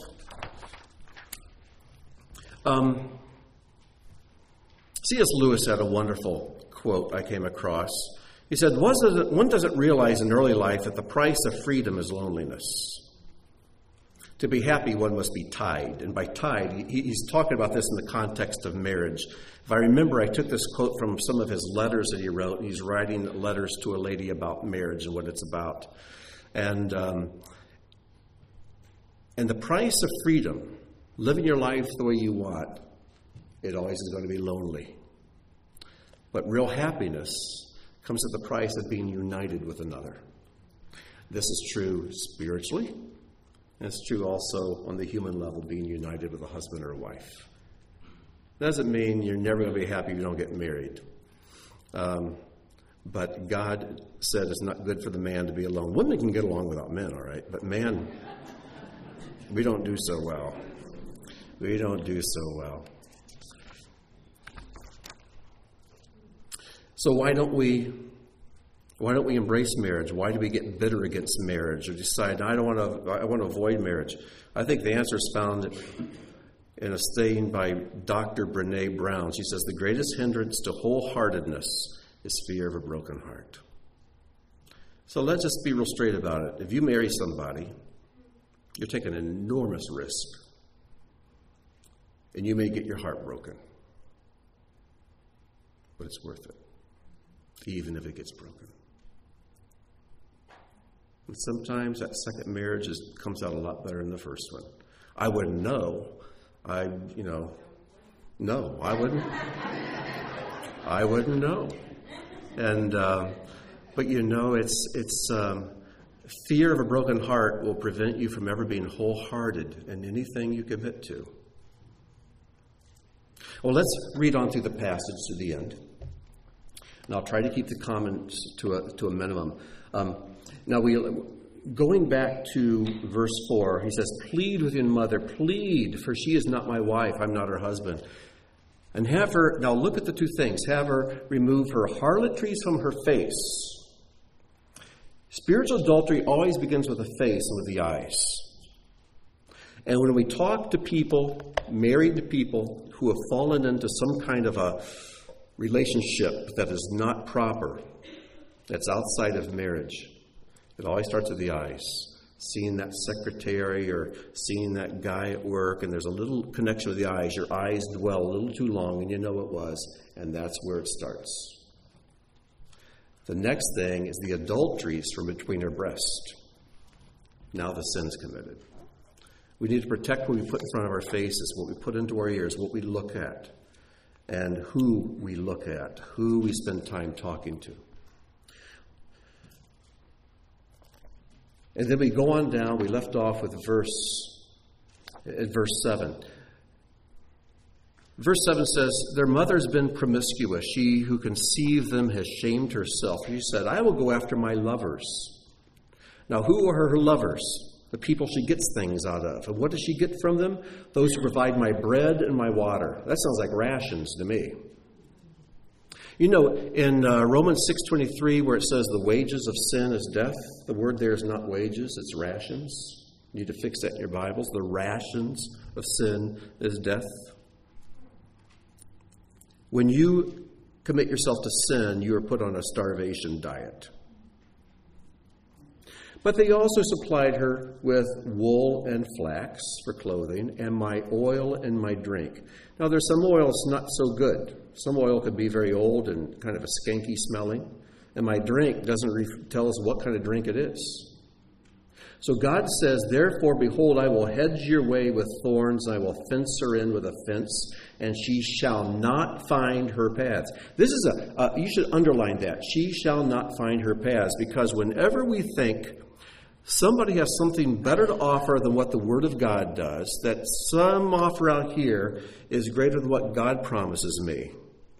C.S. Lewis had a wonderful quote I came across. He said, one doesn't realize in early life that the price of freedom is loneliness. To be happy, one must be tied. And by tied, he's talking about this in the context of marriage. If I remember, I took this quote from some of his letters that he wrote. He's writing letters to a lady about marriage and what it's about. And the price of freedom, living your life the way you want, it always is going to be lonely. But real happiness comes at the price of being united with another. This is true spiritually. And it's true also on the human level, being united with a husband or a wife. Doesn't mean you're never going to be happy if you don't get married. But God said it's not good for the man to be alone. Women can get along without men, all right? But man, we don't do so well. We don't do so well. So why don't we embrace marriage? Why do we get bitter against marriage or decide, I want to avoid marriage? I think the answer is found in a saying by Dr. Brene Brown. She says, the greatest hindrance to wholeheartedness is fear of a broken heart. So let's just be real straight about it. If you marry somebody, you're taking an enormous risk. And you may get your heart broken. But it's worth it, even if it gets broken. And sometimes that second marriage comes out a lot better than the first one. I wouldn't know. No, I wouldn't. I wouldn't know. And, but it's fear of a broken heart will prevent you from ever being wholehearted in anything you commit to. Well, let's read on through the passage to the end. And I'll try to keep the comments to a minimum. Now, going back to verse 4, he says, plead with your mother, plead, for she is not my wife, I'm not her husband. And have her, now look at the two things, have her remove her harlotries from her face. Spiritual adultery always begins with the face and with the eyes. And when we talk to people, married people, who have fallen into some kind of a relationship that is not proper, that's outside of marriage, it always starts with the eyes. Seeing that secretary or seeing that guy at work, and there's a little connection with the eyes. Your eyes dwell a little too long, and you know it was, and that's where it starts. The next thing is the adulteries from between her breasts. Now the sin's committed. We need to protect what we put in front of our faces, what we put into our ears, what we look at, and who we look at, who we spend time talking to. And then we go on down. We left off with verse 7. Verse 7 says, their mother's been promiscuous. She who conceived them has shamed herself. She said, I will go after my lovers. Now, who are her lovers? The people she gets things out of. And what does she get from them? Those who provide my bread and my water. That sounds like rations to me. You know, in Romans 6:23, where it says the wages of sin is death, the word there is not wages, it's rations. You need to fix that in your Bibles. The rations of sin is death. When you commit yourself to sin, you are put on a starvation diet. But they also supplied her with wool and flax for clothing, and my oil and my drink. Now, there's some oils not so good. Some oil could be very old and kind of a skanky smelling, and my drink doesn't tell us what kind of drink it is. So God says, therefore, behold, I will hedge your way with thorns, and I will fence her in with a fence, and she shall not find her paths. This is you should underline that. She shall not find her paths, because whenever we think somebody has something better to offer than what the Word of God does, that some offer out here is greater than what God promises me,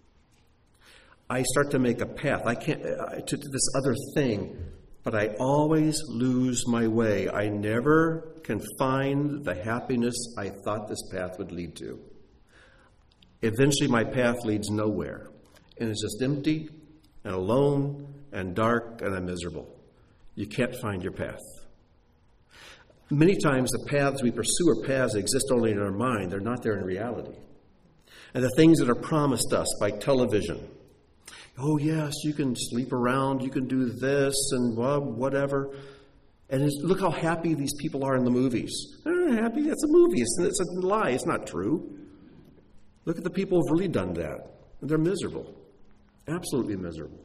I start to make a path. I can't to this other thing, but I always lose my way. I never can find the happiness I thought this path would lead to. Eventually, my path leads nowhere, and it's just empty and alone and dark, and I'm miserable. You can't find your path. Many times, the paths we pursue are paths that exist only in our mind. They're not there in reality. And the things that are promised us by television. Oh, yes, you can sleep around, you can do this and whatever. And look how happy these people are in the movies. They're not happy. That's a movie. It's a lie. It's not true. Look at the people who've really done that. They're miserable. Absolutely miserable.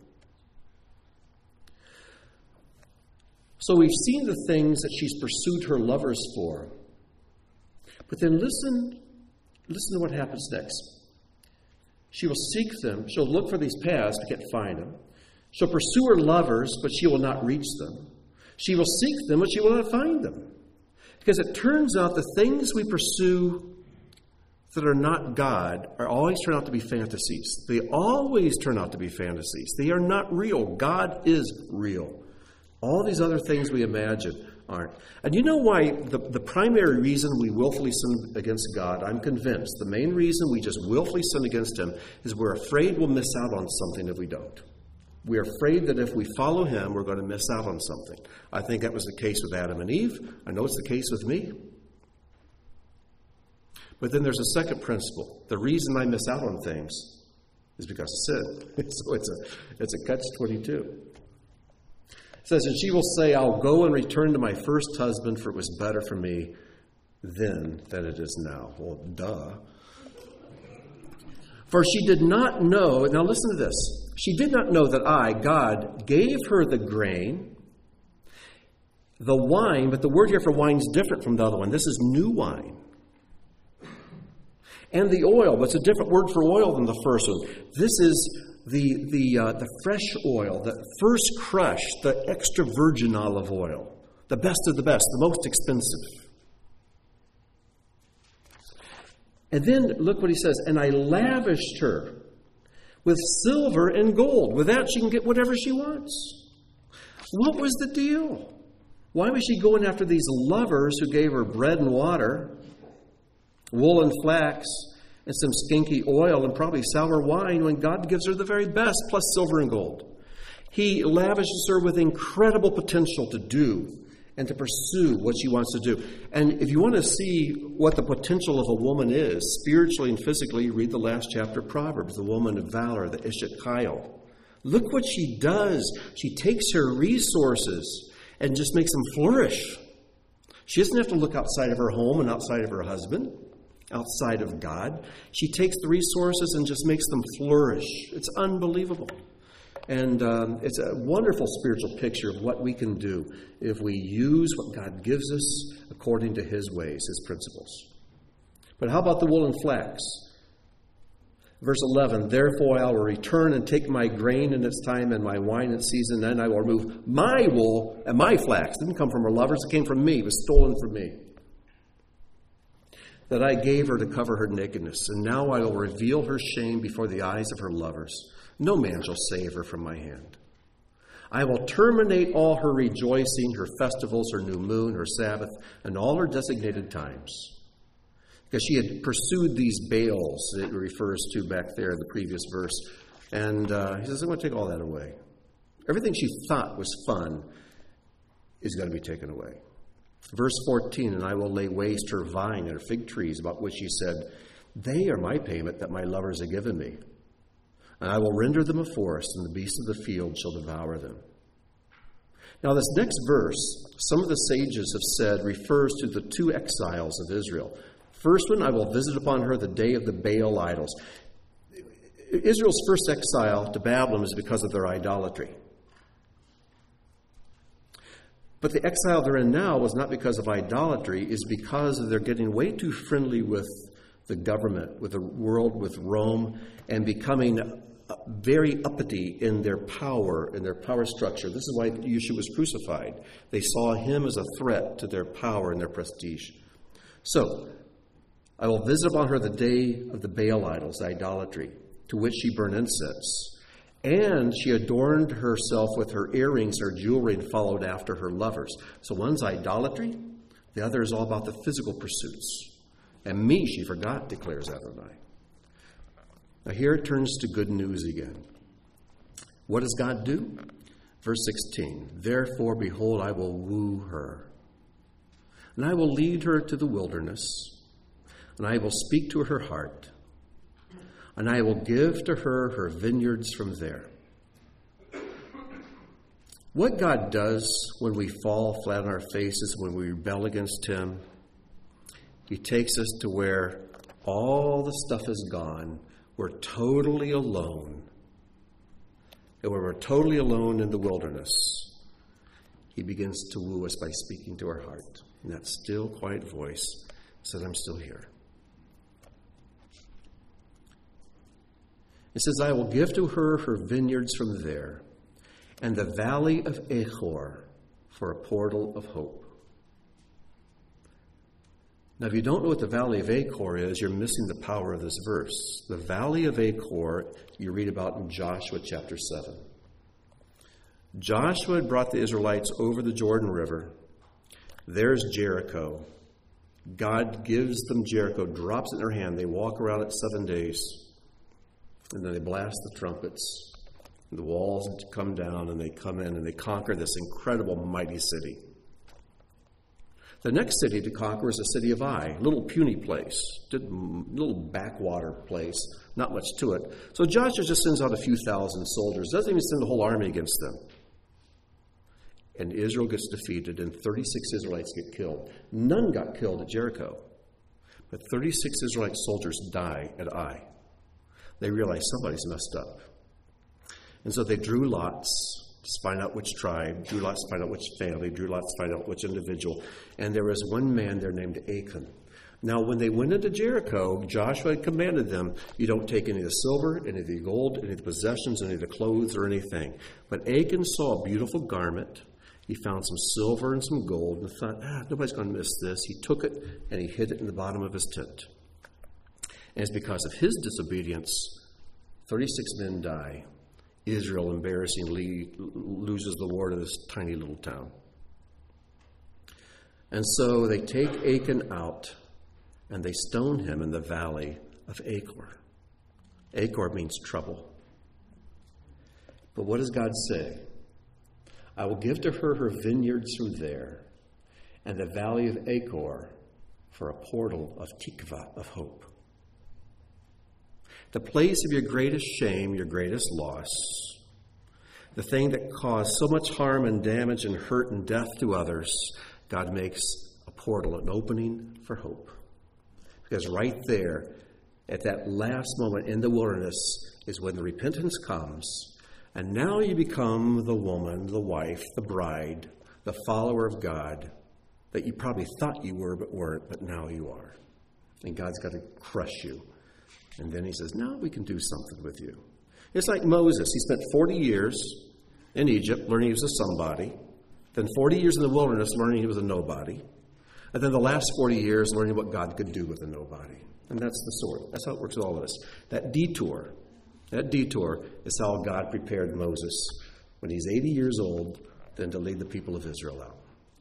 So we've seen the things that she's pursued her lovers for. But then listen to what happens next. She will seek them. She'll look for these paths but can't find them. She'll pursue her lovers, but she will not reach them. She will seek them, but she will not find them. Because it turns out the things we pursue that are not God are always turn out to be fantasies. They always turn out to be fantasies. They are not real. God is real. All these other things we imagine aren't. And you know why the primary reason we willfully sin against God, I'm convinced, the main reason we just willfully sin against Him is we're afraid we'll miss out on something if we don't. We're afraid that if we follow Him, we're going to miss out on something. I think that was the case with Adam and Eve. I know it's the case with me. But then there's a second principle. The reason I miss out on things is because of sin. So it's a catch-22. It says, and she will say, I'll go and return to my first husband, for it was better for me then than it is now. Well, duh. For she did not know, now listen to this. She did not know that I, God, gave her the grain, the wine, but the word here for wine is different from the other one. This is new wine. And the oil, but it's a different word for oil than the first one. This is the fresh oil, the first crush, the extra virgin olive oil, the best of the best, the most expensive. And then look what he says, and I lavished her with silver and gold. With that, she can get whatever she wants. What was the deal? Why was she going after these lovers who gave her bread and water, wool and flax, and some skinky oil and probably sour wine when God gives her the very best, plus silver and gold? He lavishes her with incredible potential to do and to pursue what she wants to do. And if you want to see what the potential of a woman is, spiritually and physically, read the last chapter of Proverbs, the woman of valor, the Ishet Chayil. Look what she does. She takes her resources and just makes them flourish. She doesn't have to look outside of her home and outside of her husband, outside of God. She takes the resources and just makes them flourish. It's unbelievable. And it's a wonderful spiritual picture of what we can do if we use what God gives us according to His ways, His principles. But how about the wool and flax? Verse 11, therefore I will return and take my grain in its time and my wine in its season. Then I will remove my wool and my flax. It didn't come from her lovers. It came from me. It was stolen from me. That I gave her to cover her nakedness. And now I will reveal her shame before the eyes of her lovers. No man shall save her from my hand. I will terminate all her rejoicing, her festivals, her new moon, her Sabbath, and all her designated times. Because she had pursued these Baals that it refers to back there in the previous verse. And he says, I'm going to take all that away. Everything she thought was fun is going to be taken away. Verse 14, and I will lay waste her vine and her fig trees, about which she said, they are my payment that my lovers have given me. and I will render them a forest, and the beasts of the field shall devour them. Now, this next verse, some of the sages have said, refers to the two exiles of Israel. First one, I will visit upon her the day of the Baal idols. Israel's first exile to Babylon is because of their idolatry. But the exile they're in now was not because of idolatry, it's because they're getting way too friendly with the government, with the world, with Rome, and becoming very uppity in their power, in their power structure. This is why Yeshua was crucified. They saw him as a threat to their power and their prestige. So, I will visit upon her the day of the Baal idols, idolatry, to which she burned incense. And she adorned herself with her earrings, her jewelry, and followed after her lovers. So one's idolatry, the other is all about the physical pursuits. And me she forgot, declares Adonai. Now here it turns to good news again. What does God do? Verse 16, therefore, behold, I will woo her, and I will lead her to the wilderness, and I will speak to her heart, and I will give to her her vineyards from there. What God does when we fall flat on our faces, when we rebel against him, he takes us to where all the stuff is gone. We're totally alone. And when we're totally alone in the wilderness, he begins to woo us by speaking to our heart. And that still, quiet voice says, I'm still here. It says, I will give to her her vineyards from there, and the valley of Achor for a portal of hope. Now, if you don't know what the valley of Achor is, you're missing the power of this verse. The valley of Achor, you read about in Joshua chapter 7. Joshua had brought the Israelites over the Jordan River. There's Jericho. God gives them Jericho, drops it in their hand. They walk around it 7 days. And then they blast the trumpets. And the walls come down, and they come in, and they conquer this incredible, mighty city. The next city to conquer is the city of Ai, a little puny place, little backwater place, not much to it. So Joshua just sends out a few thousand soldiers, doesn't even send the whole army against them. And Israel gets defeated, and 36 Israelites get killed. None got killed at Jericho, but 36 Israelite soldiers die at Ai. They realize somebody's messed up. And so they drew lots to find out which tribe, drew lots to find out which family, drew lots to find out which individual. And there was one man there named Achan. Now, when they went into Jericho, Joshua had commanded them, you don't take any of the silver, any of the gold, any of the possessions, any of the clothes, or anything. But Achan saw a beautiful garment. He found some silver and some gold and thought, nobody's going to miss this. He took it and he hid it in the bottom of his tent. And it's because of his disobedience, 36 men die. Israel embarrassingly loses the war to this tiny little town. And so they take Achan out and they stone him in the valley of Achor. Achor means trouble. But what does God say? I will give to her her vineyards from there, and the valley of Achor for a portal of tikva, of hope. The place of your greatest shame, your greatest loss, the thing that caused so much harm and damage and hurt and death to others, God makes a portal, an opening for hope. Because right there, at that last moment in the wilderness, is when the repentance comes, and now you become the woman, the wife, the bride, the follower of God that you probably thought you were but weren't, but now you are. And God's got to crush you. And then he says, now we can do something with you. It's like Moses. He spent 40 years in Egypt learning he was a somebody. Then 40 years in the wilderness learning he was a nobody. And then the last 40 years learning what God could do with a nobody. And that's the sort. That's how it works with all of us. That detour is how God prepared Moses when he's 80 years old, then to lead the people of Israel out.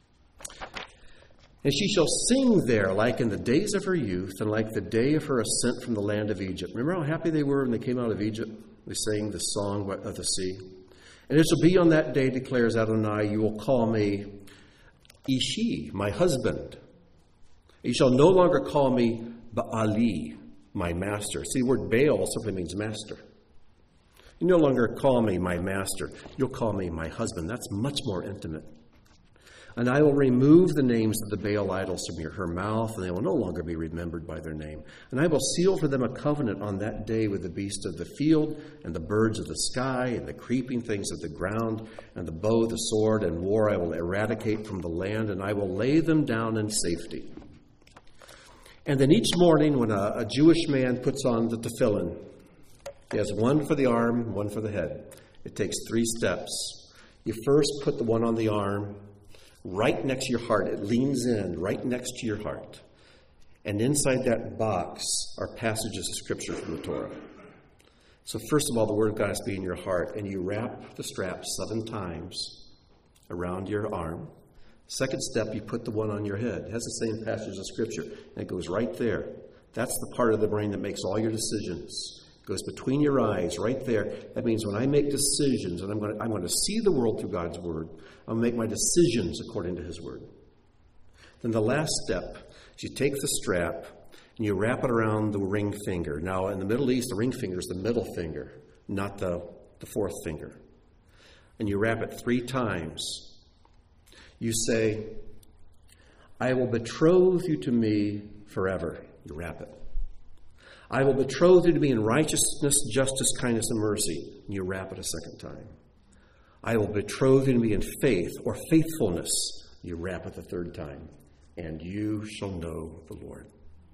And she shall sing there like in the days of her youth and like the day of her ascent from the land of Egypt. Remember how happy they were when they came out of Egypt? They sang the song of the sea. And it shall be on that day, declares Adonai, you will call me Ishi, my husband. You shall no longer call me Baali, my master. See, the word Baal simply means master. You no longer call me my master. You'll call me my husband. That's much more intimate. And I will remove the names of the Baal idols from her mouth, and they will no longer be remembered by their name. And I will seal for them a covenant on that day with the beasts of the field, and the birds of the sky, and the creeping things of the ground, and the bow, the sword, and war I will eradicate from the land, and I will lay them down in safety. And then each morning when a Jewish man puts on the tefillin, he has one for the arm, one for the head. It takes 3 steps. You first put the one on the arm right next to your heart. It leans in right next to your heart. And inside that box are passages of Scripture from the Torah. So first of all, the Word of God has to be in your heart, and you wrap the strap 7 times around your arm. Second step, you put the one on your head. It has the same passage of Scripture, and it goes right there. That's the part of the brain that makes all your decisions. It goes between your eyes, right there. That means when I make decisions, and I'm going to see the world through God's Word, I'm going to make my decisions according to His Word. Then the last step is you take the strap and you wrap it around the ring finger. Now, in the Middle East, the ring finger is the middle finger, not the 4th finger. And you wrap it 3 times. You say, I will betroth you to me forever. You wrap it. I will betroth you to me in righteousness, justice, kindness, and mercy. And you wrap it a 2nd time. I will betroth you to me in faith or faithfulness. You wrap it the 3rd time. And you shall know the Lord.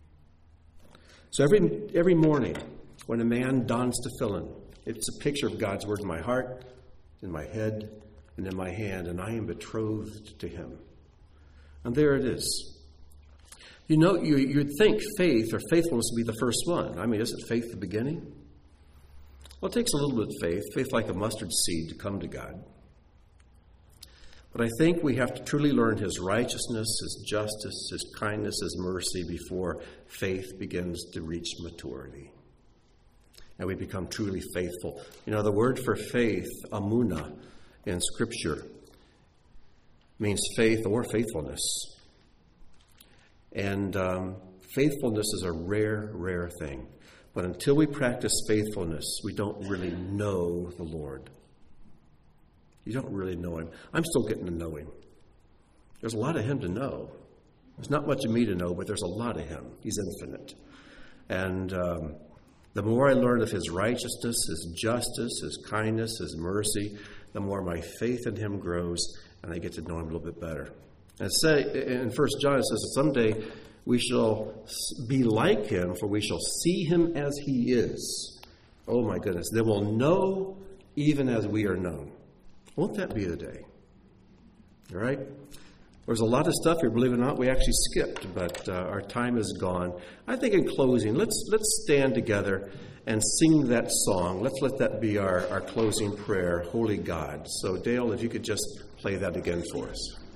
So every morning when a man dons tefillin, it's a picture of God's Word in my heart, in my head, and in my hand, and I am betrothed to Him. And there it is. You know, you'd think faith or faithfulness would be the first one. I mean, isn't faith the beginning? Well, it takes a little bit of faith like a mustard seed to come to God. But I think we have to truly learn His righteousness, His justice, His kindness, His mercy before faith begins to reach maturity. And we become truly faithful. You know, the word for faith, amunah, in Scripture means faith or faithfulness. And faithfulness is a rare, rare thing. But until we practice faithfulness, we don't really know the Lord. You don't really know Him. I'm still getting to know Him. There's a lot of Him to know. There's not much of me to know, but there's a lot of Him. He's infinite. And the more I learn of His righteousness, His justice, His kindness, His mercy, the more my faith in Him grows, and I get to know Him a little bit better. And say in 1 John, it says that someday we shall be like Him, for we shall see Him as He is. Oh my goodness. Then we'll know even as we are known. Won't that be the day? All right? There's a lot of stuff here, believe it or not, we actually skipped, but our time is gone. I think in closing, let's stand together and sing that song. Let's let that be our closing prayer, Holy God. So Dale, if you could just play that again for us.